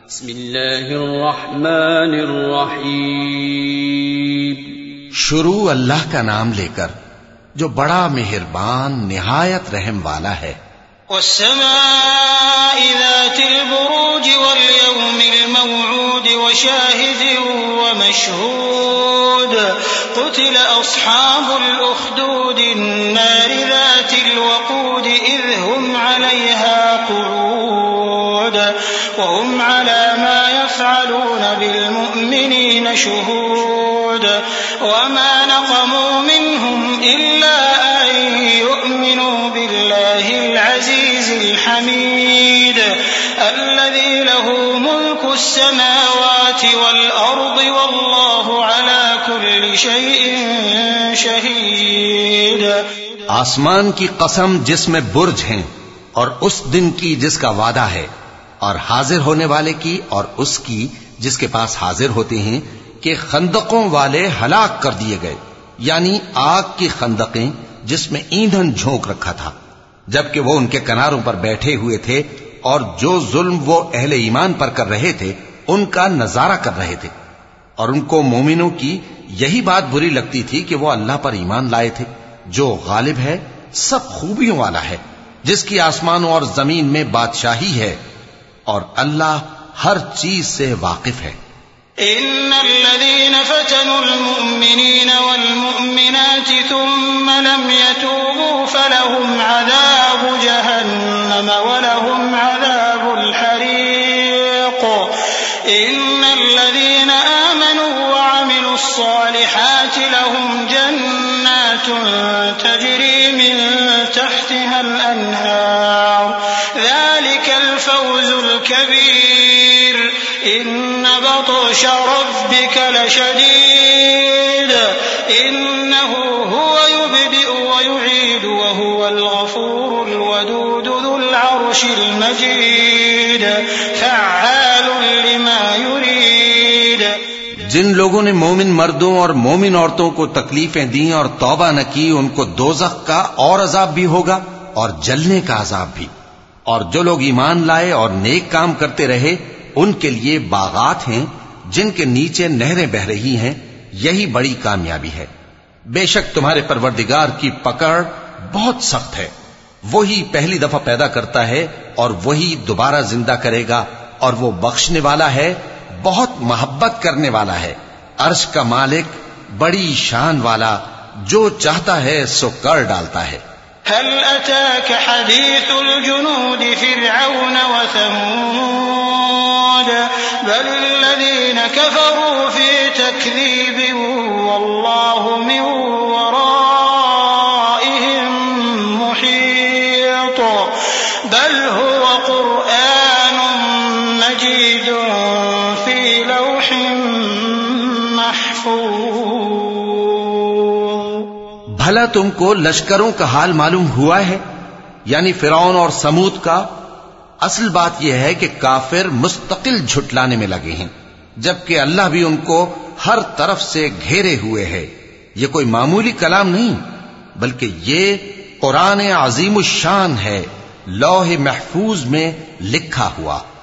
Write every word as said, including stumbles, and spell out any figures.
بسم اللہ الرحمن الرحیم. شروع اللہ کا نام لے کر جو بڑا مہربان نہایت رحم والا ہے. والسماء ذات البروج واليوم الموعود وشاهد ومشهود قتل أصحاب الأخدود النار ذات الوقود إذ هم عليها قعود وهم على ما يفعلون بالمؤمنين شهود وما نقموا منهم إلا أن يؤمنوا بالله العزيز الحميد الذي له ملك السماوات والأرض والله على كل شيء شهيد. آسمان کی قسم جس میں برج ہیں اور اس دن کی جس کا وعدہ ہے، اور حاضر ہونے والے کی اور اس کی جس کے پاس حاضر ہوتے ہیں کہ خندقوں والے ہلاک کر دیے گئے، یعنی آگ کی خندقیں جس میں ایندھن جھونک رکھا تھا، جبکہ وہ ان کے کناروں پر بیٹھے ہوئے تھے اور جو ظلم وہ اہل ایمان پر کر رہے تھے ان کا نظارہ کر رہے تھے، اور ان کو مومنوں کی یہی بات بری لگتی تھی کہ وہ اللہ پر ایمان لائے تھے جو غالب ہے، سب خوبیوں والا ہے، جس کی آسمانوں اور زمین میں بادشاہی ہے، اور اللہ ہر چیز سے واقف ہے. إن الذين فتنوا المؤمنين والمؤمنات ثم لم يتوبوا فلهم عذاب جهنم ولهم عذاب الحريق. إن الذين آمنوا وعملوا الصالحات لهم جنات تجري من تحتها الأنهار ذلك الفوز الكبير. إن بطش ربك لشديد إنه هو يبدئ ويعيد وهو الغفور الودود ذو العرش المجيد فعال لما يريد. جن لوگوں نے مومن مردوں اور مومن عورتوں کو تکلیفیں دیں اور توبہ نہ کی ان کو دوزخ کا اور عذاب بھی ہوگا اور جلنے کا عذاب بھی. اور جو لوگ ایمان لائے اور نیک کام کرتے رہے ان کے لیے باغات ہیں جن کے نیچے نہریں بہ رہی ہیں، یہی بڑی کامیابی ہے. بے شک تمہارے پروردگار کی پکڑ بہت سخت ہے. وہی پہلی دفعہ پیدا کرتا ہے اور وہی دوبارہ زندہ کرے گا، اور وہ بخشنے والا ہے، بہت محبت کرنے والا ہے، عرش کا مالک، بڑی شان والا، جو چاہتا ہے سو کر ڈالتا ہے. هل أتاك حديث الجنود فرعون وثمود بل الذين كفروا في تكذيب والله من ورائهم محيط بل هو قرآن مجيد في لوح محفوظ. بھلا تم کو لشکروں کا حال معلوم ہوا ہے، یعنی فرعون اور سمود کا؟ اصل بات یہ ہے کہ کافر مستقل جھٹلانے میں لگے ہیں، جبکہ اللہ بھی ان کو ہر طرف سے گھیرے ہوئے ہے. یہ کوئی معمولی کلام نہیں بلکہ یہ قرآن عظیم الشان ہے، لوح محفوظ میں لکھا ہوا.